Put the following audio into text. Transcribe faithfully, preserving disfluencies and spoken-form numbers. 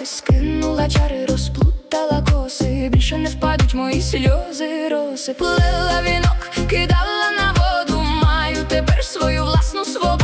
скинула чари, розплутала коси, більше не впадуть мої сльози роси. Плела вінок, кидала на воду, маю тепер свою власну свободу.